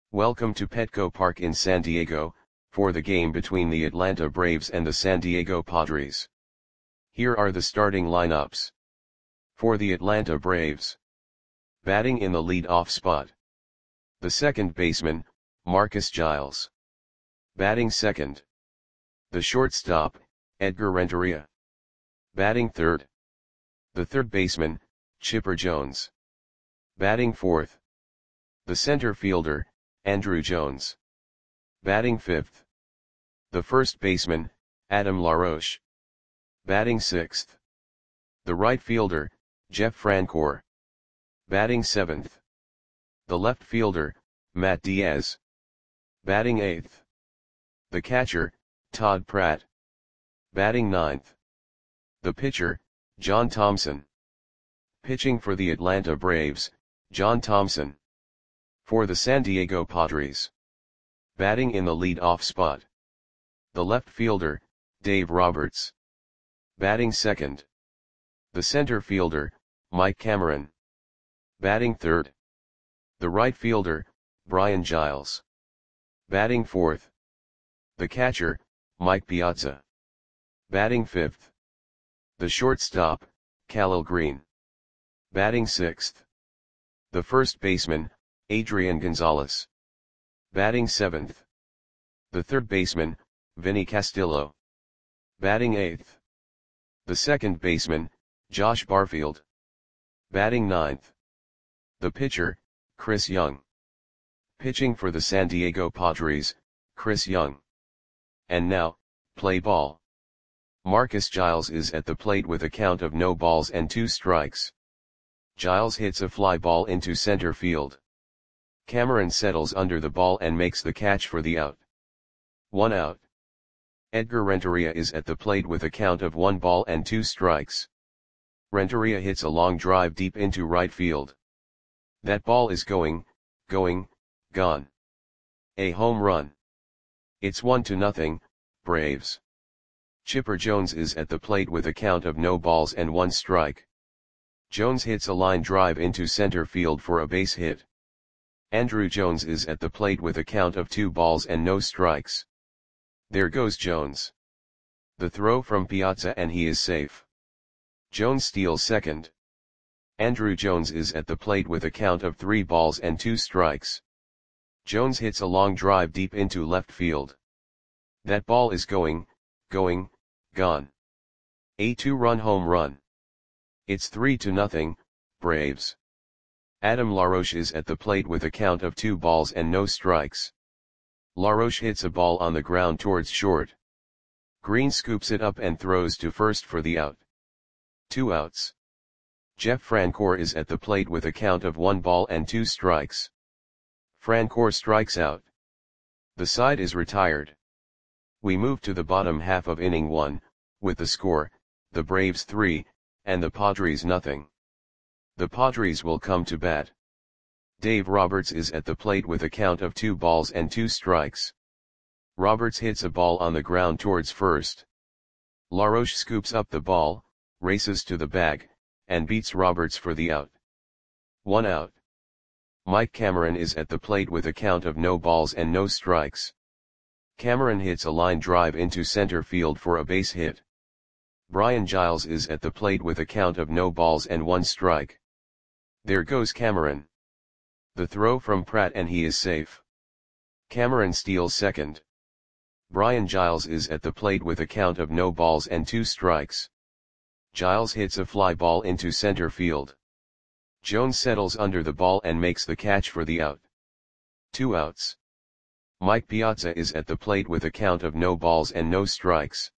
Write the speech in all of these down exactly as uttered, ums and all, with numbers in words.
Welcome to Petco Park in San Diego, for the game between the Atlanta Braves and the San Diego Padres. Here are the starting lineups. For the Atlanta Braves. Batting in the lead-off spot. The second baseman, Marcus Giles. Batting second. The shortstop, Edgar Renteria. Batting third. The third baseman, Chipper Jones. Batting fourth. The center fielder, Andruw Jones. Batting fifth. The first baseman, Adam LaRoche. Batting sixth. The right fielder, Jeff Francoeur. Batting seventh. The left fielder, Matt Diaz. Batting eighth. The catcher, Todd Pratt. Batting ninth. The pitcher, John Thompson. Pitching for the Atlanta Braves, John Thompson. For the San Diego Padres. Batting in the lead-off spot. The left fielder, Dave Roberts. Batting second. The center fielder, Mike Cameron. Batting third. The right fielder, Brian Giles. Batting fourth. The catcher, Mike Piazza. Batting fifth. The shortstop, Khalil Greene. Batting sixth. The first baseman, Adrian Gonzalez. Batting seventh. The third baseman, Vinny Castillo. Batting eighth. The second baseman, Josh Barfield. Batting ninth. The pitcher, Chris Young. Pitching for the San Diego Padres, Chris Young. And now, play ball. Marcus Giles is at the plate with a count of no balls and two strikes. Giles hits a fly ball into center field. Cameron settles under the ball and makes the catch for the out. One out. Edgar Renteria is at the plate with a count of one ball and two strikes. Renteria hits a long drive deep into right field. That ball is going, going, gone. A home run. It's one to nothing, Braves. Chipper Jones is at the plate with a count of no balls and one strike. Jones hits a line drive into center field for a base hit. Andruw Jones is at the plate with a count of two balls and no strikes. There goes Jones. The throw from Piazza and he is safe. Jones steals second. Andruw Jones is at the plate with a count of three balls and two strikes. Jones hits a long drive deep into left field. That ball is going, going, gone. A two-run home run. It's three to nothing, Braves. Adam LaRoche is at the plate with a count of two balls and no strikes. LaRoche hits a ball on the ground towards short. Greene scoops it up and throws to first for the out. Two outs. Jeff Francoeur is at the plate with a count of one ball and two strikes. Francoeur strikes out. The side is retired. We move to the bottom half of inning one, with the score, the Braves three, and the Padres nothing. The Padres will come to bat. Dave Roberts is at the plate with a count of two balls and two strikes. Roberts hits a ball on the ground towards first. LaRoche scoops up the ball, races to the bag, and beats Roberts for the out. One out. Mike Cameron is at the plate with a count of no balls and no strikes. Cameron hits a line drive into center field for a base hit. Brian Giles is at the plate with a count of no balls and one strike. There goes Cameron. The throw from Pratt and he is safe. Cameron steals second. Brian Giles is at the plate with a count of no balls and two strikes. Giles hits a fly ball into center field. Jones settles under the ball and makes the catch for the out. Two outs. Mike Piazza is at the plate with a count of no balls and no strikes.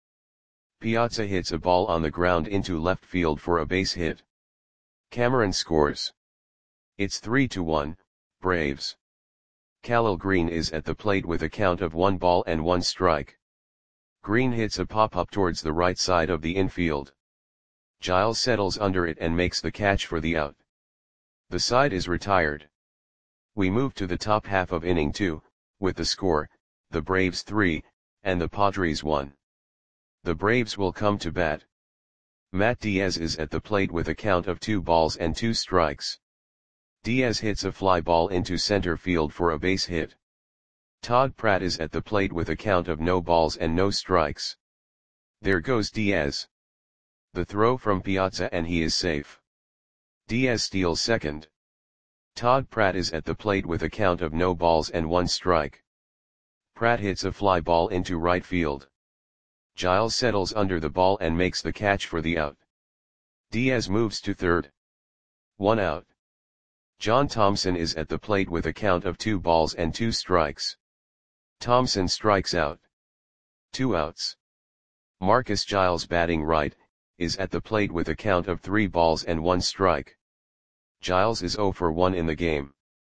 Piazza hits a ball on the ground into left field for a base hit. Cameron scores. It's three to one, Braves. Khalil Greene is at the plate with a count of one ball and one strike. Greene hits a pop-up towards the right side of the infield. Giles settles under it and makes the catch for the out. The side is retired. We move to the top half of inning two, with the score, the Braves three, and the Padres one. The Braves will come to bat. Matt Diaz is at the plate with a count of two balls and two strikes. Diaz hits a fly ball into center field for a base hit. Todd Pratt is at the plate with a count of no balls and no strikes. There goes Diaz. The throw from Piazza and he is safe. Diaz steals second. Todd Pratt is at the plate with a count of no balls and one strike. Pratt hits a fly ball into right field. Giles settles under the ball and makes the catch for the out. Diaz moves to third. One out. John Thompson is at the plate with a count of two balls and two strikes. Thompson strikes out. Two outs. Marcus Giles, batting right, is at the plate with a count of three balls and one strike. Giles is zero for one in the game.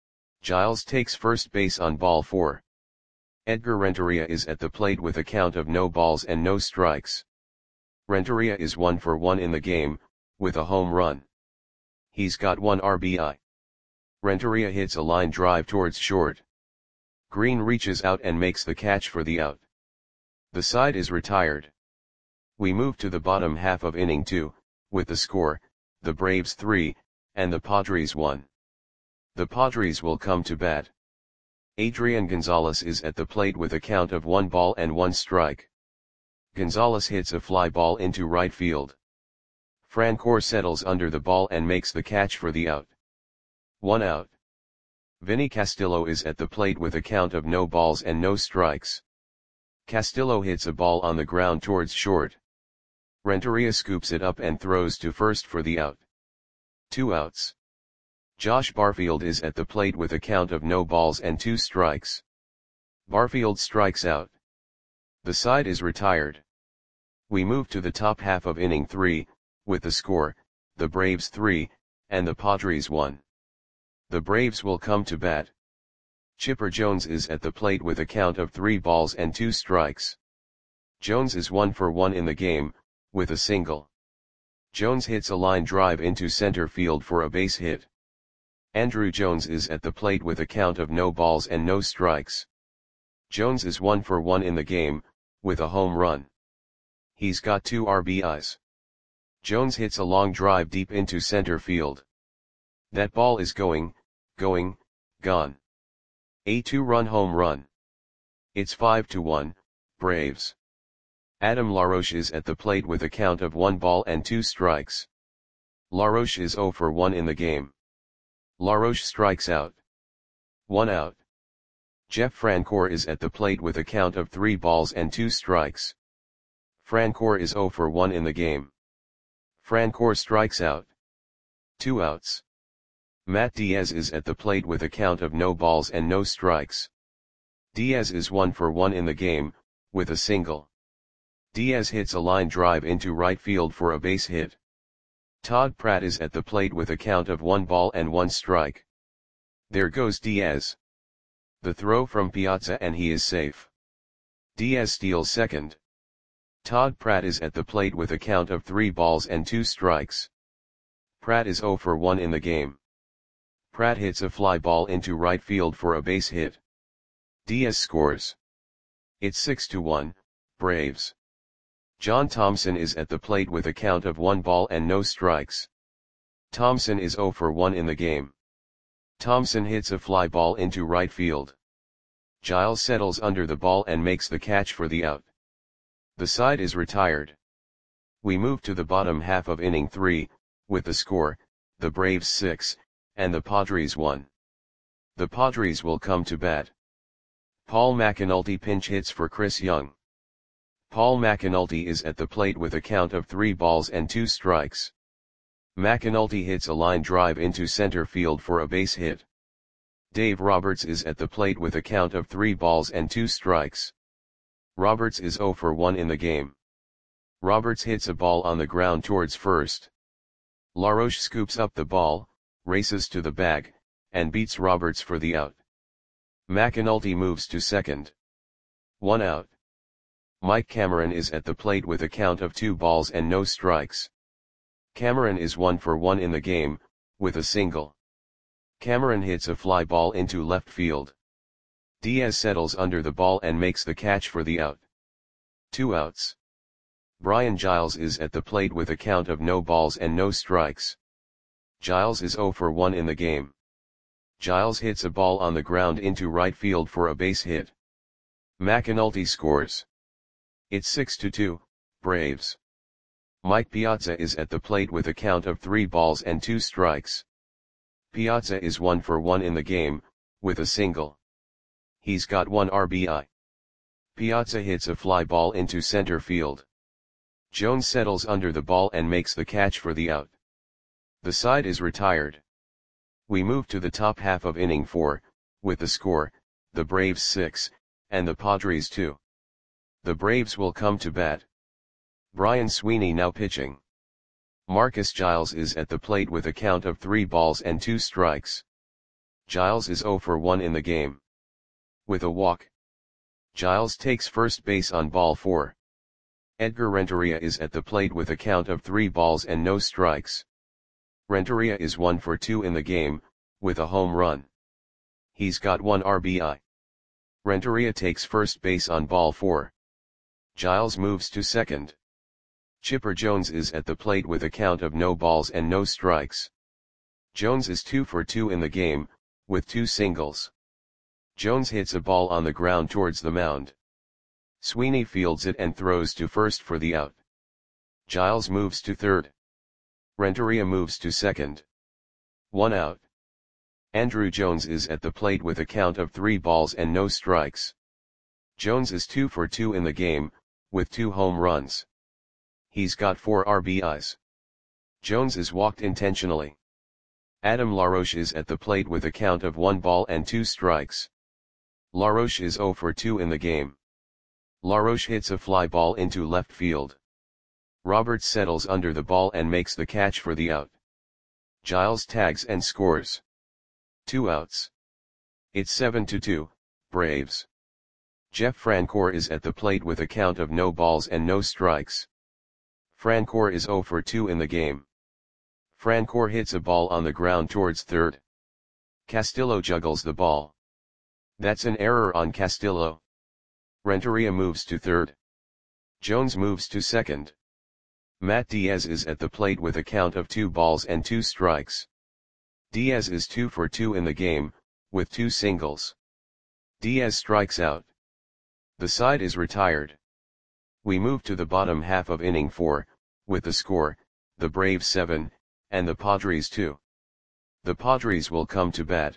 Giles takes first base on ball four. Edgar Renteria is at the plate with a count of no balls and no strikes. Renteria is one for one in the game, with a home run. He's got one R B I. Renteria hits a line drive towards short. Green reaches out and makes the catch for the out. The side is retired. We move to the bottom half of inning two, with the score, the Braves three, and the Padres one. The Padres will come to bat. Adrian Gonzalez is at the plate with a count of one ball and one strike. Gonzalez hits a fly ball into right field. Francoeur settles under the ball and makes the catch for the out. One out. Vinny Castillo is at the plate with a count of no balls and no strikes. Castillo hits a ball on the ground towards short. Renteria scoops it up and throws to first for the out. Two outs. Josh Barfield is at the plate with a count of no balls and two strikes. Barfield strikes out. The side is retired. We move to the top half of inning three, with the score, the Braves three, and the Padres one. The Braves will come to bat. Chipper Jones is at the plate with a count of three balls and two strikes. Jones is one for one in the game, with a single. Jones hits a line drive into center field for a base hit. Andruw Jones is at the plate with a count of no balls and no strikes. Jones is one for one in the game, with a home run. He's got two R B Is. Jones hits a long drive deep into center field. That ball is going, going, gone. A two-run home run. It's five to one, Braves. Adam LaRoche is at the plate with a count of one ball and two strikes. LaRoche is zero for one in the game. LaRoche strikes out. One out. Jeff Francoeur is at the plate with a count of three balls and two strikes. Francoeur is zero for one in the game. Francoeur strikes out. Two outs. Matt Diaz is at the plate with a count of no balls and no strikes. Diaz is one for one in the game, with a single. Diaz hits a line drive into right field for a base hit. Todd Pratt is at the plate with a count of one ball and one strike. There goes Diaz. The throw from Piazza and he is safe. Diaz steals second. Todd Pratt is at the plate with a count of three balls and two strikes. Pratt is zero for one in the game. Pratt hits a fly ball into right field for a base hit. Diaz scores. It's six to one, Braves. John Thompson is at the plate with a count of one ball and no strikes. Thompson is zero for one in the game. Thompson hits a fly ball into right field. Giles settles under the ball and makes the catch for the out. The side is retired. We move to the bottom half of inning three, with the score, the Braves six, and the Padres one. The Padres will come to bat. Paul McAnulty pinch hits for Chris Young. Paul McAnulty is at the plate with a count of three balls and two strikes. McAnulty hits a line drive into center field for a base hit. Dave Roberts is at the plate with a count of three balls and two strikes. Roberts is zero for one in the game. Roberts hits a ball on the ground towards first. LaRoche scoops up the ball, races to the bag, and beats Roberts for the out. McAnulty moves to second. One out. Mike Cameron is at the plate with a count of two balls and no strikes. Cameron is one for one in the game, with a single. Cameron hits a fly ball into left field. Diaz settles under the ball and makes the catch for the out. Two outs. Brian Giles is at the plate with a count of no balls and no strikes. Giles is zero for one in the game. Giles hits a ball on the ground into right field for a base hit. McAnulty scores. It's six to two, Braves. Mike Piazza is at the plate with a count of three balls and two strikes. Piazza is one for one in the game, with a single. He's got one R B I. Piazza hits a fly ball into center field. Jones settles under the ball and makes the catch for the out. The side is retired. We move to the top half of inning four, with the score, the Braves six, and the Padres two. The Braves will come to bat. Brian Sweeney now pitching. Marcus Giles is at the plate with a count of three balls and two strikes. Giles is zero for one in the game. With a walk. Giles takes first base on ball four. Edgar Renteria is at the plate with a count of three balls and no strikes. Renteria is one for two in the game, with a home run. He's got one R B I. Renteria takes first base on ball four. Giles moves to second. Chipper Jones is at the plate with a count of no balls and no strikes. Jones is two for two in the game, with two singles. Jones hits a ball on the ground towards the mound. Sweeney fields it and throws to first for the out. Giles moves to third. Renteria moves to second. One out. Andruw Jones is at the plate with a count of three balls and no strikes. Jones is two for two in the game, with two home runs. He's got four R B Is. Jones is walked intentionally. Adam LaRoche is at the plate with a count of one ball and two strikes. LaRoche is zero for two in the game. LaRoche hits a fly ball into left field. Roberts settles under the ball and makes the catch for the out. Giles tags and scores. Two outs. It's seven to two, Braves. Jeff Francoeur is at the plate with a count of no balls and no strikes. Francoeur is zero for two in the game. Francoeur hits a ball on the ground towards third. Castillo juggles the ball. That's an error on Castillo. Renteria moves to third. Jones moves to second. Matt Diaz is at the plate with a count of two balls and two strikes. Diaz is two for two in the game, with two singles. Diaz strikes out. The side is retired. We move to the bottom half of inning four, with the score, the Braves seven, and the Padres two. The Padres will come to bat.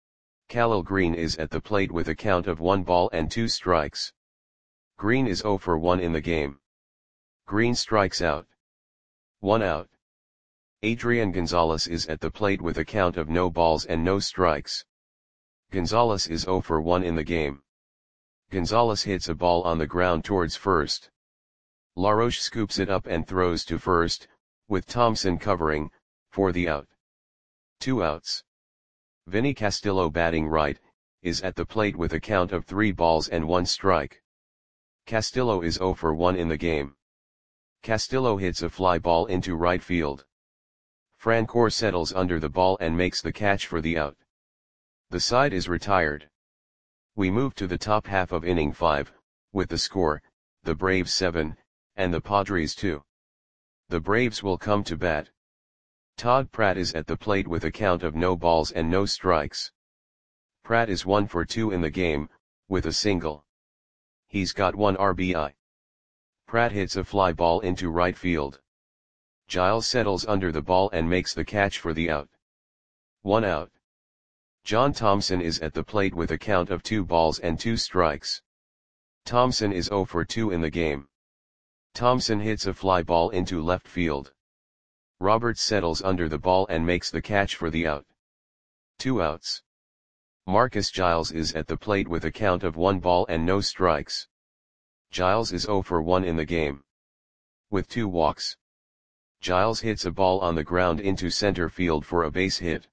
Khalil Green is at the plate with a count of one ball and two strikes. Green is zero for one in the game. Green strikes out. One out. Adrian Gonzalez is at the plate with a count of no balls and no strikes. Gonzalez is zero for one in the game. Gonzalez hits a ball on the ground towards first. LaRoche scoops it up and throws to first, with Thompson covering, for the out. Two outs. Vinny Castillo batting right, is at the plate with a count of three balls and one strike. Castillo is zero for one in the game. Castillo hits a fly ball into right field. Francoeur settles under the ball and makes the catch for the out. The side is retired. We move to the top half of inning five, with the score, the Braves seven, and the Padres two. The Braves will come to bat. Todd Pratt is at the plate with a count of no balls and no strikes. Pratt is one for two in the game, with a single. He's got one R B I. Pratt hits a fly ball into right field. Giles settles under the ball and makes the catch for the out. One out. John Thompson is at the plate with a count of two balls and two strikes. Thompson is zero for two in the game. Thompson hits a fly ball into left field. Roberts settles under the ball and makes the catch for the out. Two outs. Marcus Giles is at the plate with a count of one ball and no strikes. Giles is zero for one in the game. With two walks. Giles hits a ball on the ground into center field for a base hit.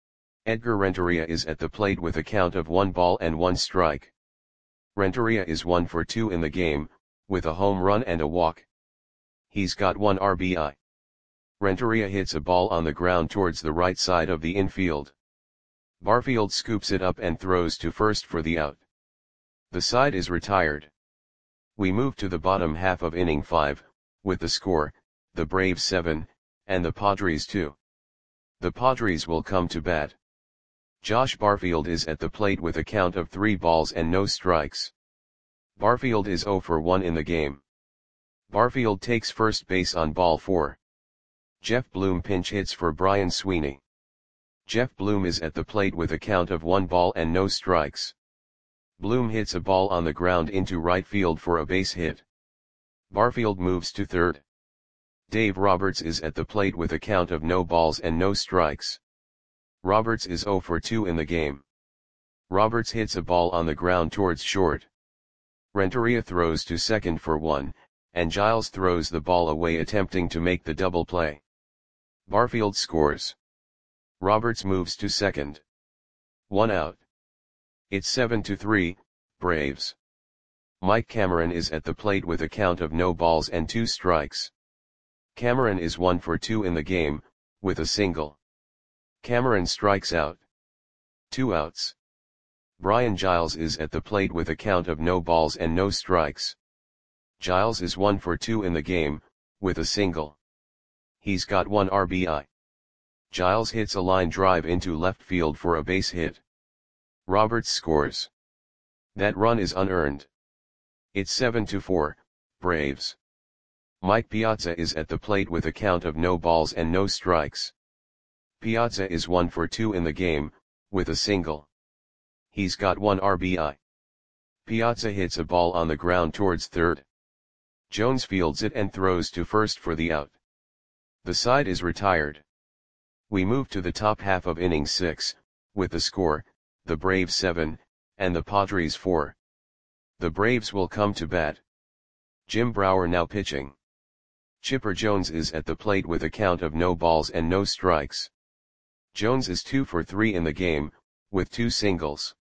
Edgar Renteria is at the plate with a count of one ball and one strike. Renteria is one for two in the game, with a home run and a walk. He's got one R B I. Renteria hits a ball on the ground towards the right side of the infield. Barfield scoops it up and throws to first for the out. The side is retired. We move to the bottom half of inning five, with the score, the Braves seven, and the Padres two. The Padres will come to bat. Josh Barfield is at the plate with a count of three balls and no strikes. Barfield is zero for one in the game. Barfield takes first base on ball four. Jeff Bloom pinch hits for Brian Sweeney. Jeff Bloom is at the plate with a count of one ball and no strikes. Bloom hits a ball on the ground into right field for a base hit. Barfield moves to third. Dave Roberts is at the plate with a count of no balls and no strikes. Roberts is zero for two in the game. Roberts hits a ball on the ground towards short. Renteria throws to second for one, and Giles throws the ball away attempting to make the double play. Barfield scores. Roberts moves to second. One out. It's seven to three, Braves. Mike Cameron is at the plate with a count of no balls and two strikes. Cameron is one for two in the game, with a single. Cameron strikes out. Two outs. Brian Giles is at the plate with a count of no balls and no strikes. Giles is one for two in the game, with a single. He's got one R B I. Giles hits a line drive into left field for a base hit. Roberts scores. That run is unearned. It's seven to four, Braves. Mike Piazza is at the plate with a count of no balls and no strikes. Piazza is one for two in the game, with a single. He's got one R B I. Piazza hits a ball on the ground towards third. Jones fields it and throws to first for the out. The side is retired. We move to the top half of inning six, with the score, the Braves seven, and the Padres four. The Braves will come to bat. Jim Brower now pitching. Chipper Jones is at the plate with a count of no balls and no strikes. Jones is two for three in the game, with two singles.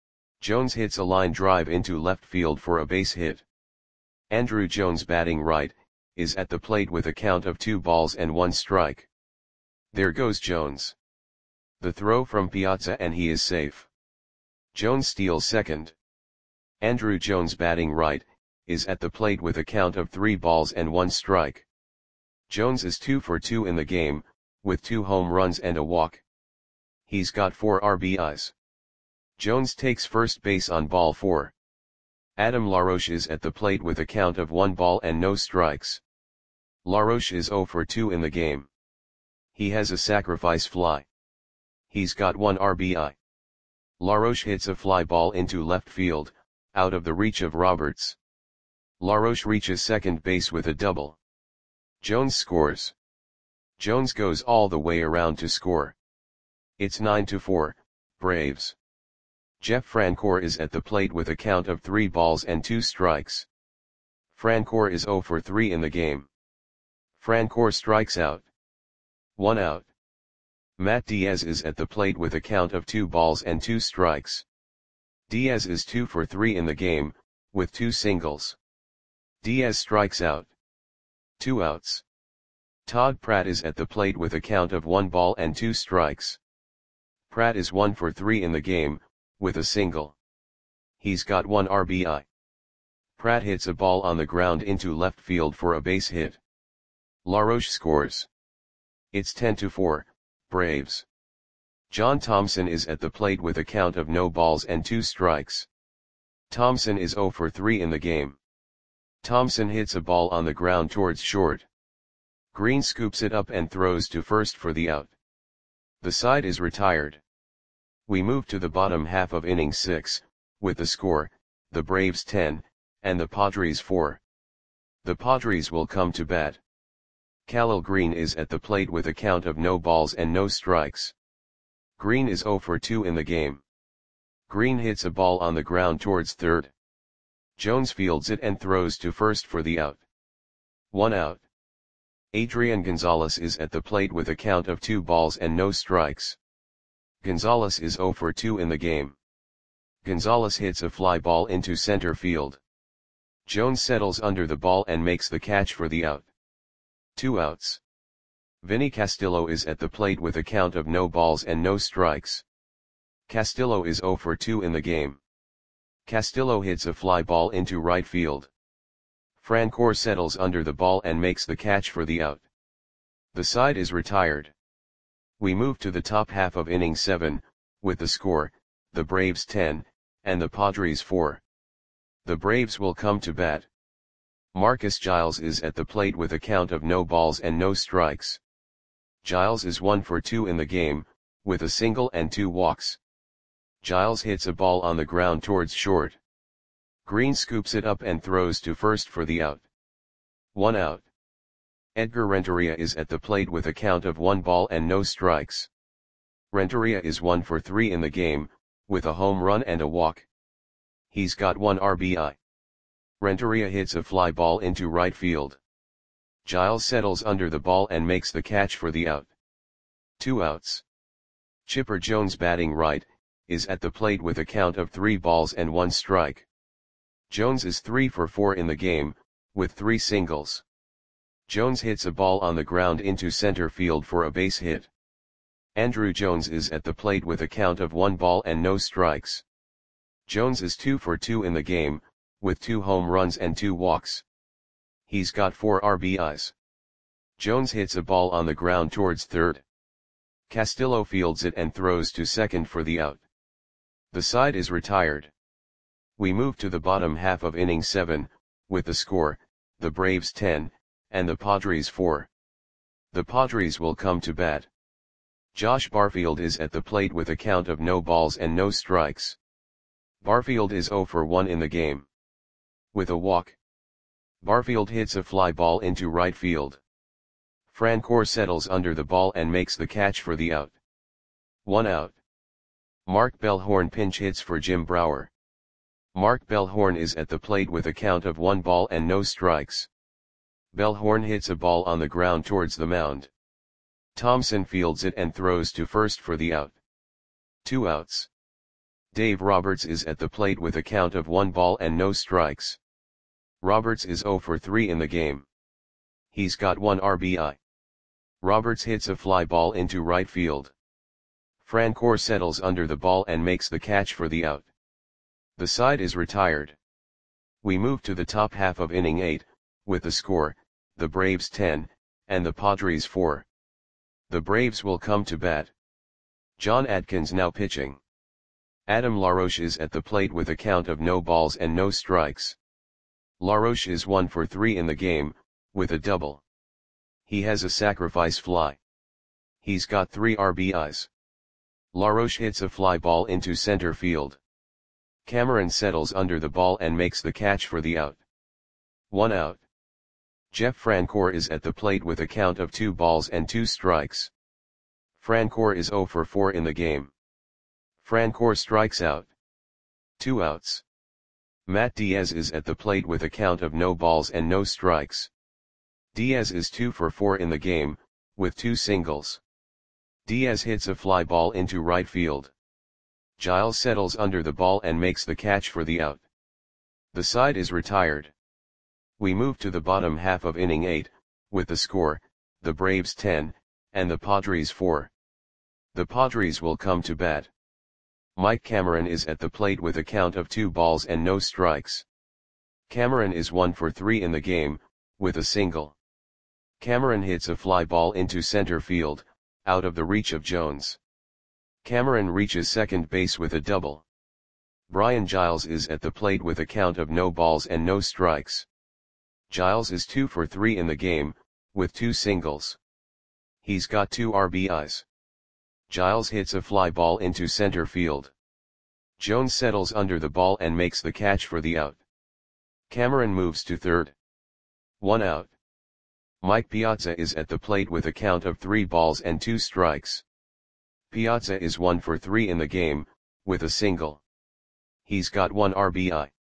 Jones hits a line drive into left field for a base hit. Andrew Jones batting right, is at the plate with a count of two balls and one strike. There goes Jones. The throw from Piazza and he is safe. Jones steals second. Andrew Jones batting right, is at the plate with a count of three balls and one strike. Jones is two for two in the game, with two home runs and a walk. He's got four R B Is. Jones takes first base on ball four. Adam LaRoche is at the plate with a count of one ball and no strikes. LaRoche is zero for two in the game. He has a sacrifice fly. He's got one R B I. LaRoche hits a fly ball into left field, out of the reach of Roberts. LaRoche reaches second base with a double. Jones scores. Jones goes all the way around to score. It's nine to four, Braves. Jeff Francoeur is at the plate with a count of three balls and two strikes. Francoeur is zero for three in the game. Francoeur strikes out. One out. Matt Diaz is at the plate with a count of two balls and two strikes. Diaz is two for three in the game, with two singles. Diaz strikes out. Two outs. Todd Pratt is at the plate with a count of one ball and two strikes. Pratt is one for three in the game, with a single. He's got one R B I. Pratt hits a ball on the ground into left field for a base hit. LaRoche scores. It's ten to four, Braves. John Thompson is at the plate with a count of no balls and two strikes. Thompson is zero for three in the game. Thompson hits a ball on the ground towards short. Green scoops it up and throws to first for the out. The side is retired. We move to the bottom half of inning six, with the score, the Braves ten, and the Padres four. The Padres will come to bat. Khalil Green is at the plate with a count of no balls and no strikes. Green is zero for two in the game. Green hits a ball on the ground towards third. Jones fields it and throws to first for the out. One out. Adrian Gonzalez is at the plate with a count of two balls and no strikes. Gonzalez is zero for two in the game. Gonzalez hits a fly ball into center field. Jones settles under the ball and makes the catch for the out. Two outs. Vinny Castillo is at the plate with a count of no balls and no strikes. Castillo is zero for two in the game. Castillo hits a fly ball into right field. Francoeur settles under the ball and makes the catch for the out. The side is retired. We move to the top half of inning seven, with the score, the Braves ten, and the Padres four. The Braves will come to bat. Marcus Giles is at the plate with a count of no balls and no strikes. Giles is one for two in the game, with a single and two walks. Giles hits a ball on the ground towards short. Green scoops it up and throws to first for the out. One out. Edgar Renteria is at the plate with a count of one ball and no strikes. Renteria is one for three in the game, with a home run and a walk. He's got one R B I. Renteria hits a fly ball into right field. Giles settles under the ball and makes the catch for the out. Two outs. Chipper Jones, batting right, is at the plate with a count of three balls and one strike. Jones is three for four in the game, with three singles. Jones hits a ball on the ground into center field for a base hit. Andrew Jones is at the plate with a count of one ball and no strikes. Jones is two for two in the game, with two home runs and two walks. He's got four R B Is. Jones hits a ball on the ground towards third. Castillo fields it and throws to second for the out. The side is retired. We move to the bottom half of inning seven, with the score, the Braves ten, and the Padres four. The Padres will come to bat. Josh Barfield is at the plate with a count of no balls and no strikes. Barfield is zero for one in the game. With a walk. Barfield hits a fly ball into right field. Francoeur settles under the ball and makes the catch for the out. One out. Mark Bellhorn pinch hits for Jim Brower. Mark Bellhorn is at the plate with a count of one ball and no strikes. Bellhorn hits a ball on the ground towards the mound. Thompson fields it and throws to first for the out. Two outs. Dave Roberts is at the plate with a count of one ball and no strikes. Roberts is zero for three in the game. He's got one R B I. Roberts hits a fly ball into right field. Francoeur settles under the ball and makes the catch for the out. The side is retired. We move to the top half of inning eight, with the score, the Braves ten, and the Padres four. The Braves will come to bat. John Adkins now pitching. Adam LaRoche is at the plate with a count of no balls and no strikes. LaRoche is one for three in the game, with a double. He has a sacrifice fly. He's got three R B Is. LaRoche hits a fly ball into center field. Cameron settles under the ball and makes the catch for the out. One out. Jeff Francoeur is at the plate with a count of two balls and two strikes. Francoeur is zero for four in the game. Francoeur strikes out. Two outs. Matt Diaz is at the plate with a count of no balls and no strikes. Diaz is two for four in the game, with two singles. Diaz hits a fly ball into right field. Giles settles under the ball and makes the catch for the out. The side is retired. We move to the bottom half of inning eight, with the score, the Braves ten, and the Padres four. The Padres will come to bat. Mike Cameron is at the plate with a count of two balls and no strikes. Cameron is one for three in the game, with a single. Cameron hits a fly ball into center field, out of the reach of Jones. Cameron reaches second base with a double. Brian Giles is at the plate with a count of no balls and no strikes. Giles is two for three in the game, with two singles. He's got two R B Is. Giles hits a fly ball into center field. Jones settles under the ball and makes the catch for the out. Cameron moves to third. One out. Mike Piazza is at the plate with a count of three balls and two strikes. Piazza is one for three in the game, with a single. He's got one R B I.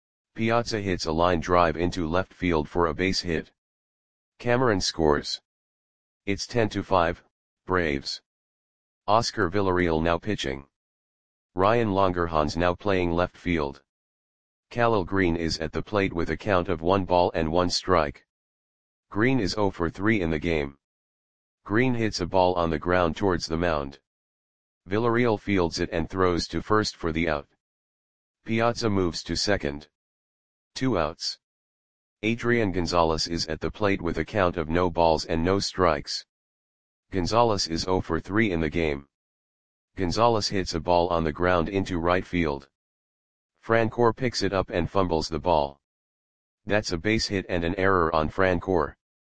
Piazza hits a line drive into left field for a base hit. Cameron scores. It's ten to five, Braves. Oscar Villarreal now pitching. Ryan Longerhans now playing left field. Khalil Green is at the plate with a count of one ball and one strike. Green is zero for three in the game. Green hits a ball on the ground towards the mound. Villarreal fields it and throws to first for the out. Piazza moves to second. Two outs. Adrian Gonzalez is at the plate with a count of no balls and no strikes. Gonzalez is zero for three in the game. Gonzalez hits a ball on the ground into right field. Francoeur picks it up and fumbles the ball. That's a base hit and an error on Francoeur.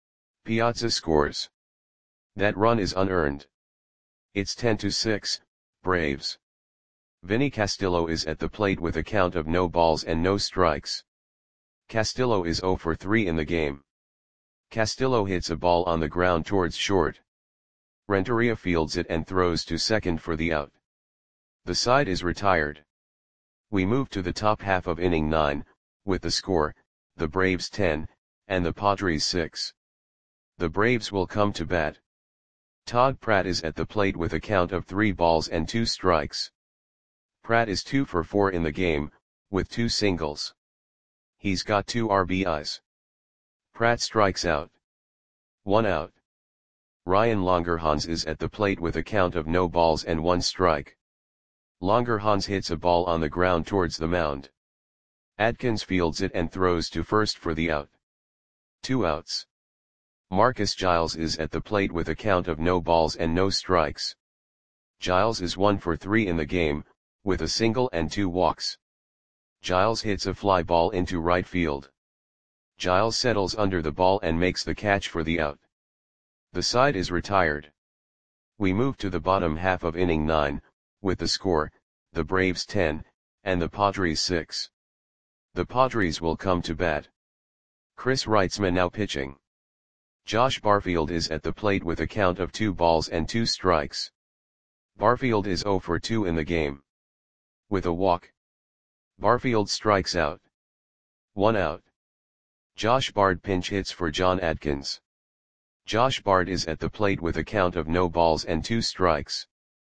Piazza scores. That run is unearned. It's ten to six, Braves. Vinny Castillo is at the plate with a count of no balls and no strikes. Castillo is zero for three in the game. Castillo hits a ball on the ground towards short. Renteria fields it and throws to second for the out. The side is retired. We move to the top half of inning nine, with the score, the Braves ten, and the Padres six. The Braves will come to bat. Todd Pratt is at the plate with a count of three balls and two strikes. Pratt is two for four in the game, with two singles. He's got two R B Is. Pratt strikes out. One out. Ryan Longerhans is at the plate with a count of no balls and one strike. Longerhans hits a ball on the ground towards the mound. Adkins fields it and throws to first for the out. Two outs. Marcus Giles is at the plate with a count of no balls and no strikes. Giles is one for three in the game, with a single and two walks. Giles hits a fly ball into right field. Giles settles under the ball and makes the catch for the out. The side is retired. We move to the bottom half of inning nine, with the score, the Braves ten, and the Padres six. The Padres will come to bat. Chris Reitzman now pitching. Josh Barfield is at the plate with a count of two balls and two strikes. Barfield is zero for two in the game. With a walk. Barfield strikes out. One out. Josh Bard pinch hits for John Adkins. Josh Bard is at the plate with a count of no balls and two strikes.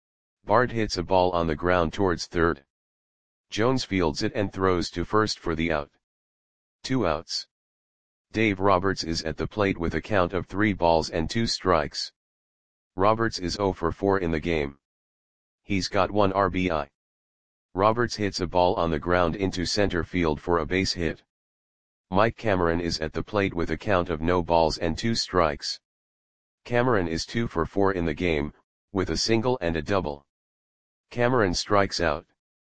Bard hits a ball on the ground towards third. Jones fields it and throws to first for the out. Two outs. Dave Roberts is at the plate with a count of three balls and two strikes. Roberts is zero for four in the game. He's got one R B I. Roberts hits a ball on the ground into center field for a base hit. Mike Cameron is at the plate with a count of no balls and two strikes. Cameron is two for four in the game, with a single and a double. Cameron strikes out.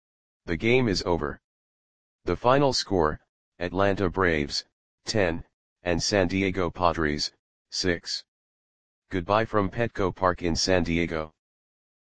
The game is over. The final score, Atlanta Braves, ten, and San Diego Padres, six. Goodbye from Petco Park in San Diego.